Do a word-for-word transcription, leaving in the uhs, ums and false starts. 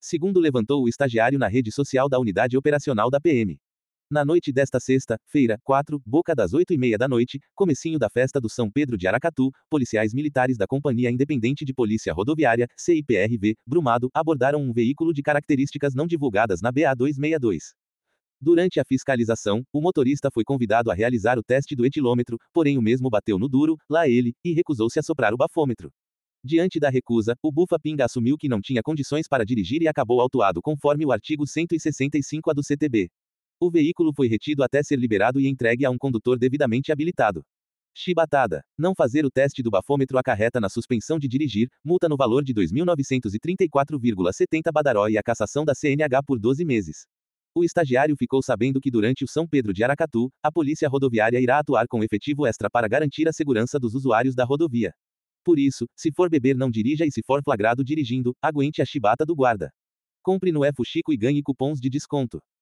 segundo levantou o estagiário na rede social da unidade operacional da P M. Na noite desta sexta-feira, quatro, boca das oito e meia da noite, comecinho da festa do São Pedro de Aracatu, policiais militares da Companhia Independente de Polícia Rodoviária, C I P R V, Brumado, abordaram um veículo de características não divulgadas na B A duzentos e sessenta e dois. Durante a fiscalização, o motorista foi convidado a realizar o teste do etilômetro, porém o mesmo bateu no duro, lá ele, e recusou-se a soprar o bafômetro. Diante da recusa, o Bufa-Pinga assumiu que não tinha condições para dirigir e acabou autuado conforme o artigo cento e sessenta e cinco A do C T B. O veículo foi retido até ser liberado e entregue a um condutor devidamente habilitado. Chibatada. Não fazer o teste do bafômetro acarreta na suspensão de dirigir, multa no valor de dois mil novecentos e trinta e quatro vírgula setenta badaró e a cassação da C N H por doze meses. O estagiário ficou sabendo que durante o São Pedro de Aracatu, a Polícia Rodoviária irá atuar com efetivo extra para garantir a segurança dos usuários da rodovia. Por isso, se for beber não dirija e se for flagrado dirigindo, aguente a chibata do guarda. Compre no E Fuxico e ganhe cupons de desconto.